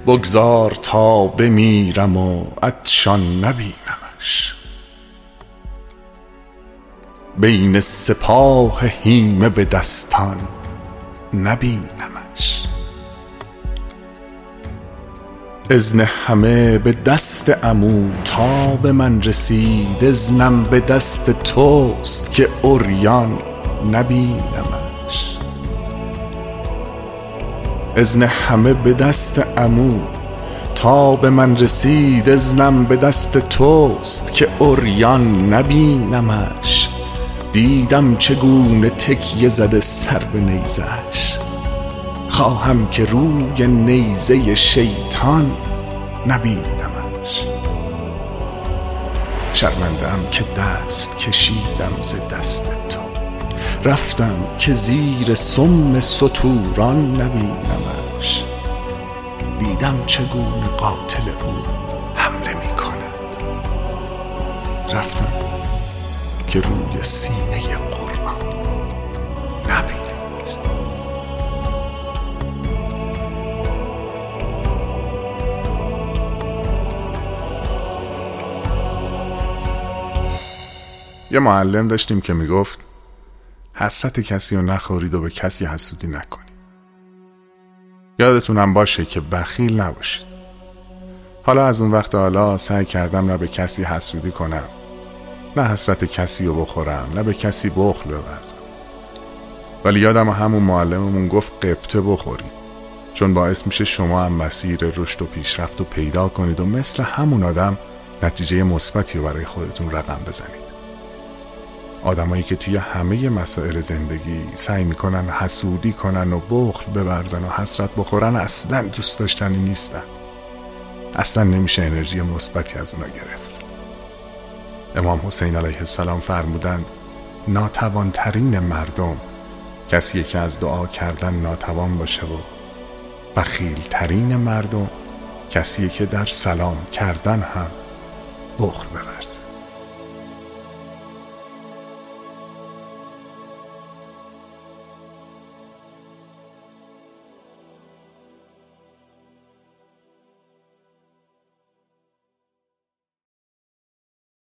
بگذار تا بمیرم و عطشان نبینمش. بین سپاه هیمه به دستان نبینمش. اذن همه به دست عمو تا به من رسید، اذنم به دست توست که عریان نبینمش. اذن همه به دست عمو تا به من رسید، اذنم به دست توست که عریان نبینمش. دیدم چگونه تکیه زده سر به نیزش، خواهم که روی نیزه شیطان نبینمش. شرمنده‌ام که دست کشیدم ز دست تو، رفتم که زیر سم ستوران نبینمش. دیدم چگونه قاتل او حمله می کند، رفتم که روی سینه قرآن نبینمش. یه معلم داشتیم که میگفت حسرت کسی رو نخورید و به کسی حسودی نکنید. یادتونم باشه که بخیل نباشید. حالا از اون وقت حالا سعی کردم نه به کسی حسودی کنم، نه حسرت کسی رو بخورم، نه به کسی بخل بورزم. ولی یادم همون معلممون گفت قبطه بخورید، چون باعث میشه شما هم مسیر رشد و پیشرفت رو پیدا کنید و مثل همون آدم نتیجه مثبتی رو برای خودتون رقم بزنید. آدمایی که توی همه مسائل زندگی سعی میکنن حسودی کنن و بخل بورزن و حسرت بخورن اصلا دوست داشتنی نیستن. اصلا نمیشه انرژی مثبتی از اونا گرفت. امام حسین علیه السلام فرمودند ناتوانترین مردم کسیه که از دعا کردن ناتوان باشه و بخیل ترین مردم کسیه که در سلام کردن هم بخل بورزه.